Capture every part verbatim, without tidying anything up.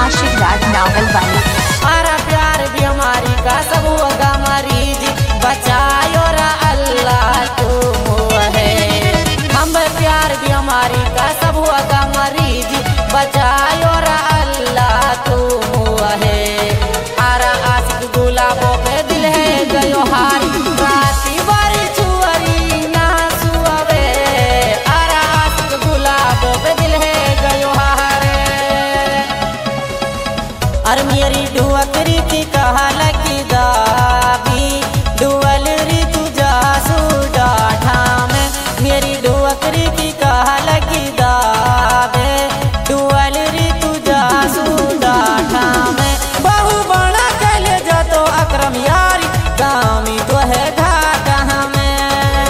आशिक राज नावल वाली। हमारा प्यार बीमारी का सब होगा मरीज, बचायो रा अल्लाह तुम है। हम प्यार बीमारी का सब होगा मरीज, बचायो रा अल्लाह तुम है। आरा आशिक गुलाबों पे दिल है गयो हार, राती बारी छुअरी ना सुअवे। आरा आशिक गुलाबों पे दिल है गयो हार। और मेरी डुअकरी की कहा लगी दाबी, डुअल री तुझा सुडा ठाम। मेरी डुअकरी की कहा लगी दाबे, डुअल री तुझा सुडा ठाम। बहु बड़ा कल जा तो अकरम यारी, गामी तो है घाटा हमें।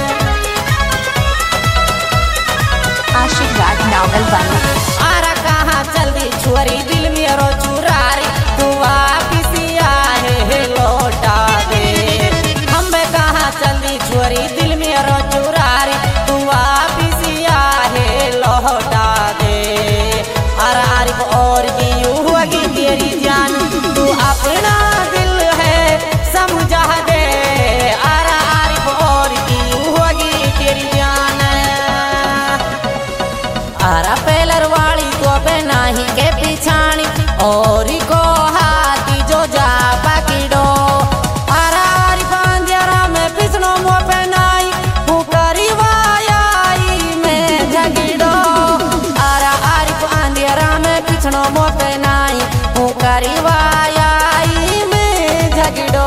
आशिक राज नावल वाली। आरा कहाँ चल दी छुअरी दिल मेरो चुरारी, तू वापिस आए लौटा दे। हम कहाँ चल दी छुअरी दिल मेरो चुरारी, तू वापिस आए लौटा दे। अरे आरिफ और यूं होगी तेरी जान, तू अपना दिल है समझा दे। अरे आरिफ और यूं होगी तेरी जान। आरा पेलर वाली तो पे नाही के पिछाणी, और को हाथी जो जा पकिड़ो। आरा आरिफ अंधेरा में पिछनो मुँह पे नाई, पुकारी वायाई में झगड़ो। आरा आरिफ अंधेरा में पिछनो मुँह पे नाई, पुकारी वायाई में झगड़ो।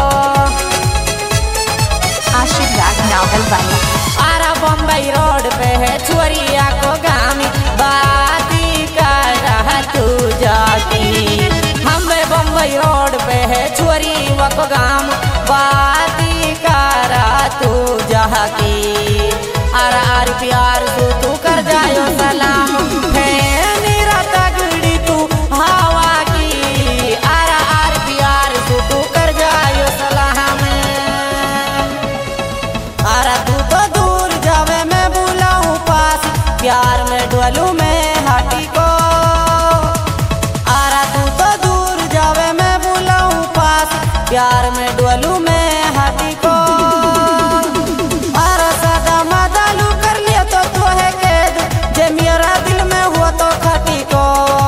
आशिक राज नावल वाली। आरा बम्बई रोड पे है छुअरिया को गामी, बाती कर रहा तू जाती। हम बम्बई रोड पे है छुअरी को गाम, बाती कर रहा तू जाती। आरा आर प्यार तू तू कर जायो सलाम, है मेरा तगड़ी तू हवा की। आरा आर प्यार तू तू कर जायो सलाम। आरा तू तो दूर जावे मैं बुलाऊं पास, प्यार में डोलू मैं हाटी को। आरा तू तो दूर जावे मैं बुलाऊं पास, प्यार में डोलू मैं हाटी को। आरा सदा मदालू कर लिया तो तू है कैद, जे मेरा दिल में हुआ तो खटी को।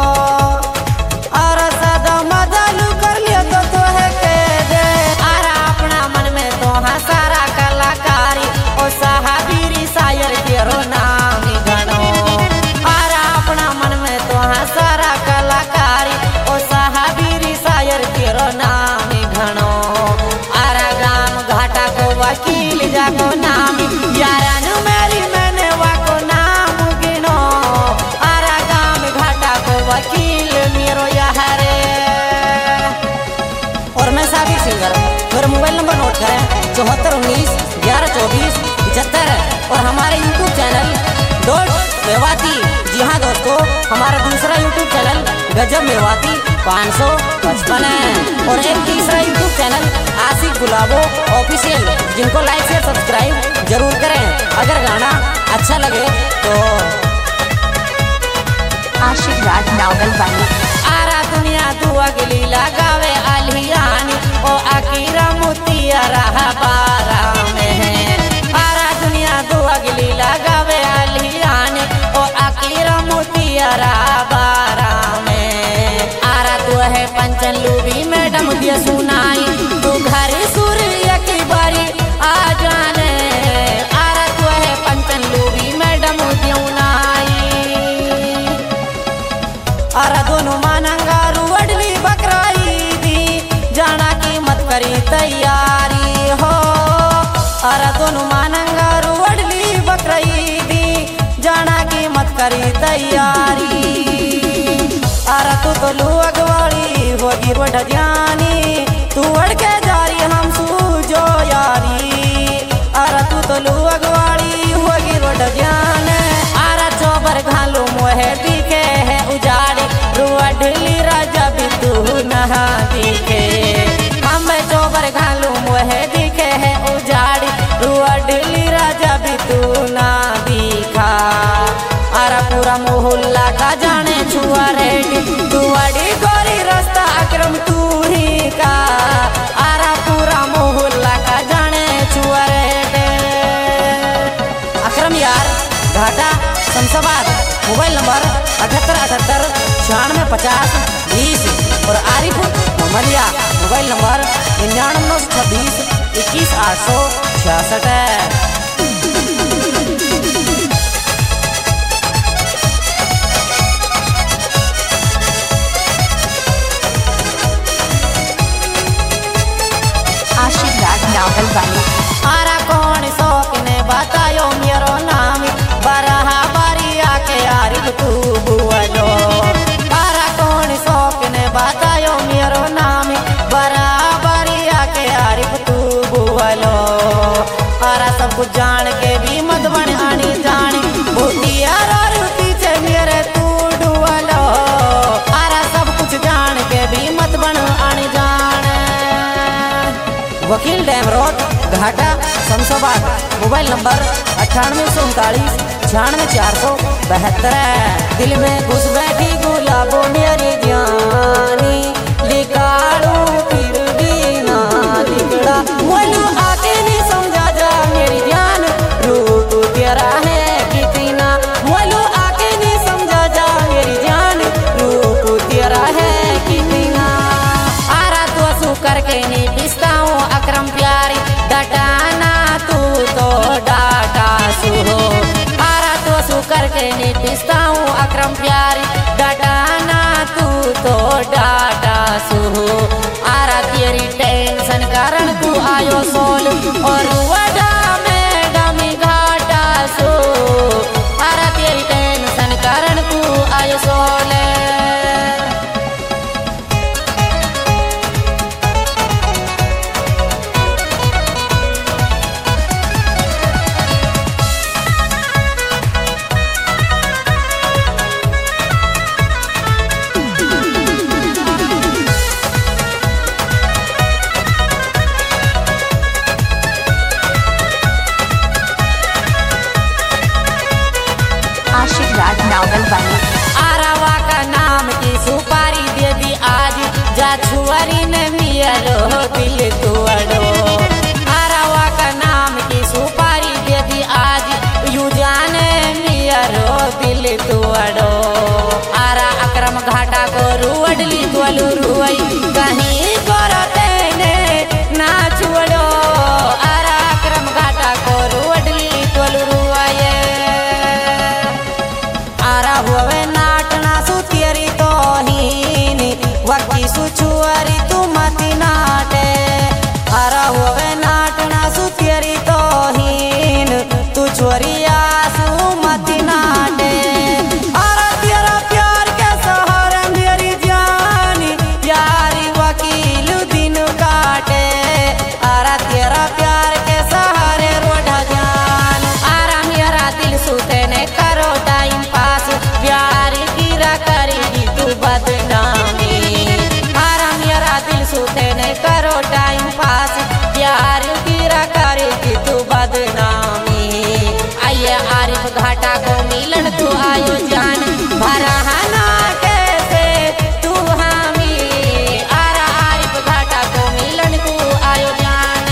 आरा सदा मदालू कर लिया तो तू है कैद। आरा अपना मन में तो हाँ सारा कलाकारी, ओ साहबीरी शायर केरो नाम गणो। आरा अपना मन में तो हाँ सारा कलाकारी, ओ साहबीरी शायर केरो नाम घणो। आरा गाम घाटा को वकील जाको नाम, यारन मेरी मैंने वाको नाम गिनो। आरा गाम घाटा को वकील मेरो यारे। और मैं साबिर सिंगर, मेरा मोबाइल नंबर नोट करें चौहत्तर उन्नीस ग्यारह चौबीस पचहत्तर। और हमारे यूट्यूब चैनल डॉट मेवाती। जी हाँ दोस्तों, हमारा दूसरा यूट्यूब चैनल गजब मेवाती पाँच सौ पचपन है। और एक तीसरा यूट्यूब चैनल आशिक गुलाबो ऑफिशियल, जिनको लाइक शेयर सब्सक्राइब जरूर करें। अगर गाना अच्छा लगे तो। आशिक राज नावल वाली। आरा दुनिया तू अगली लगावे अलियानी, ओ अकीरा मोतिया रहा बारा में है। आरा दुनिया तू अगली लगावे अलियानी, ओ अकीरा मोतिया रहा बारा में। आरा तू है पंचन लूबी मैडम दिया सुनाई, तू घर सूर्य की बारी आ जाने। आरा तू है पंचन लूबी मैडम दिया उनाई। आरा दोनों मानंगा रुवडली बकराई दी, जाना की मत करी तैयारी हो। आरा दोनों मानंगा रुवडली बकराई दी, जाना की मत करी तैयारी। आरा तू तो लू अगवाड़ी होगी रोड जानी, तू अड़ के जारी हम सूझो यारी। आरा तू तो लू अगवाड़ी होगी रोड जान। आरा चौबर घालू मोहे दिखे है उजाड़ी, रुआ ढिली राजा भी तू नहा दिखे। हम चौबर घालू मोहे दिखे है उजाड़ी, रुआ ढिली राजा भी तू ना दिखा। आरा पूरा मोहल्ला का जाने छुआ रेडी, तू अड़ी पचास बीस। और आरिफ मोहम्मदिया मोबाइल नंबर निन्यानवे नौ सौ छब्बीस इक्कीस आठ सौ छियासठ है। आशीर्वाद नावल वाली। आरा कौन शौक ने बतायो मेरो नाम बरहा बारिया के आरिफ तू बुआलो। आरा कौन शौक ने बतायो मेरो नाम बरहा बारिया के आरिफ तू बुआलो। आरा सब कुछ जान के भी मत बन आनी जानी भूतिया पीछे मेरे तू डुआलो। आरा सब कुछ जान के भी मत बन आनी जान। वकील डैम रोड घाटा शमशाबाद मोबाइल नंबर अट्ठानवे सौ उनतालीस छियानवे चार सौ बहत्तर है। दिल में घुस बैठी गुलाबो मेरी जानी लिकाड़ू फिर भी ना लिकड़ा। बोलू आके नहीं समझा जा मेरी जान रूप तेरा है कितना। बोलू आके नहीं समझा जा मेरी जान रूप तेरा है कितना। आरा तो सू करके नहीं पिसता हूँ अकरम प्यारी डटाना तू तो डाटा सुहो। आरा तो सू करके नहीं पिसता हूँ अकरम प्यारी डटाना तू तो डाटा सुहो। आरा तेरी टेंशन कारण तू आयो सोल और वडा मैडम घाटा सो। आरा तेरी टेंशन कारण तू आयो सोल। आशीर्वाद नावल वाली। आरावा का नाम की सुपारी दे दी आज जा छुआरी ने मियलो दिल तुअड़ो। आरावा का नाम की सुपारी दे दी आज यू जाने मियलो दिल तुअड़ो। आरा अकरम घाटा को रुअडली तोलू रुई कहीं करते ने ना छुड़ो। आरा अकरम घाटा को रुअडली तोलू रुआये। आरा हुए नाटना सुतियरी तो हीन वकी सुचुअरी तू मती नाटे। आरा हुए नाटना सुतियरी तो हीन तू चोरिया सु मती नाटे। आरा तेरा प्यार के सहारा मेरी जानी यारी वकील दिन काटे। आरा तेरा प्यार के सहारे रोड जान। आरा मेरा दिल सुते ने करो टाइम पास प्यार गिरा करेगी तू बदनामी। आरा मेरा दिल सुते ने करो टाइम पास प्यार गिरा करेगी तू बदनामी। आइए आरिफ घाटा को मिलन तू आयो जान भराना कैसे तू हामी। आरा आरिफ घाटा को मिलन तू आयो जान।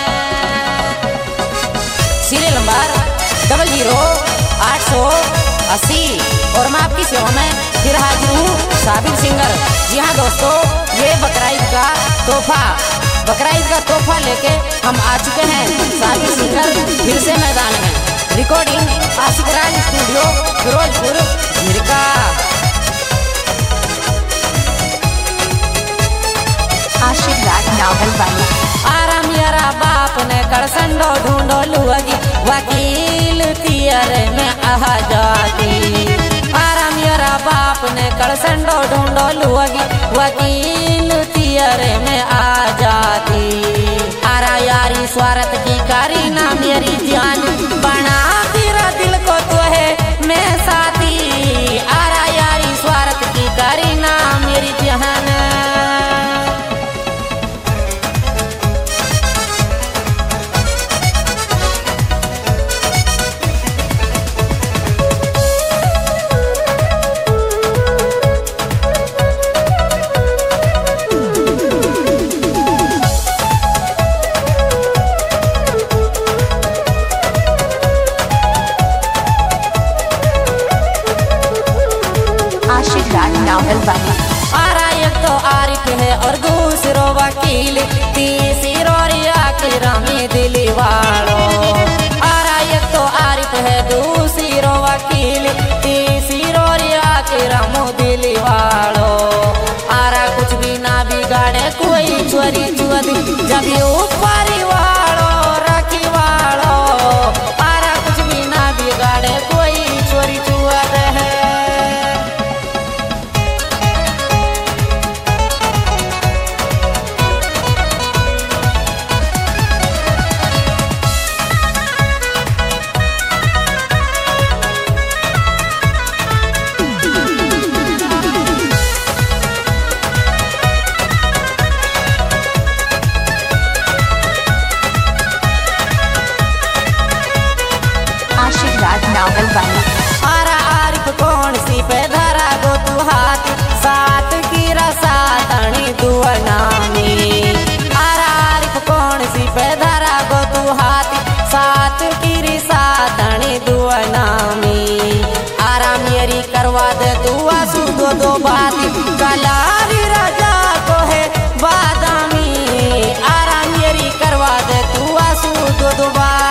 सीरियल नंबर डबल जीरो आठ सौ अस्सी और मैं आपकी सेवा में फिर हाजिर हूँ साबिर सिंगर। जी हाँ दोस्तों, ये बकरा ईद का तोहफा बकरा ईद का तोहफा लेके हम आ चुके हैं साबिर सिंगर फिर से मैदान में। रिकॉर्डिंग आशिक राज स्टूडियो फिरोजपुर झिरका। आशीर्वाद नावल वाली। आरा मेरा बाप ने कड़संडो ढूंढो लुअगी वकील तियर में आ जाती। आरा मेरा बाप ने कड़संडो ढूंढो लुअगी वकील तियर में आ जाती। आरा यारी स्वार्थ की कारी ना मेरी जान बना तेरा दिल को तो है मैं साथी। आरा यारी स्वार्थ की कारी ना मेरी जान। तो आरिफ है और दूसरो वकील, तीसरो रिया के रामी दिली वालो। आरा एक तो आरिफ है दूसरो वकील, तीसरो रिया के रामो दिली वालो। आरा कुछ भी ना बिगाड़े कोई चोरी चुअदी, जब ये ऊपर वालो रखी वालो। आरा कुछ भी ना बिगाड़े कोई चोरी चुअद है। आशिक राज नावल वाली। आरा आरिफ कौन सी पे धरा गो तू हाथ, सात की रसा तणी दुअनामी। आरा आरिफ कौन सी पे धरा गो तू हाथ, सात की रिसा तणी दुअनामी। आरा मेरी करवा दे तू आसू दो दो बात, कलारी राजा को है बादामी। आरा मेरी करवा दे तू आसू दो दो बात।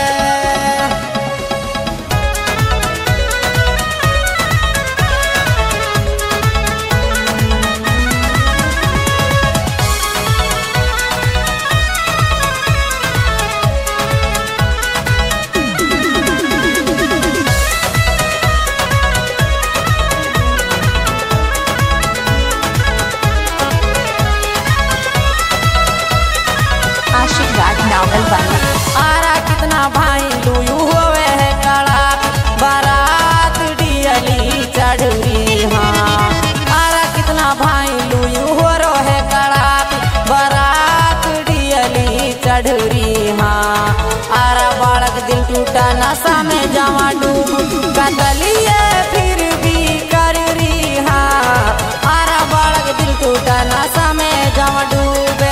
आशिक राज नावल वाली। आरा कितना भाई लुयू होवे है काला, बारात डियली चढ़ी। हाँ आरा कितना भाई लुयू हो रो है काला, बारात डियली चढ़ी। हाँ आरा बालक दिल टूटा नशा में जावा डूब, कतलिए फिर भी कर रही। हाँ आरा बालक दिल टूटा नशा में जावा डूबे।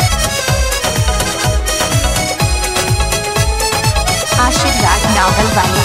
आशिक राज नावल वाली।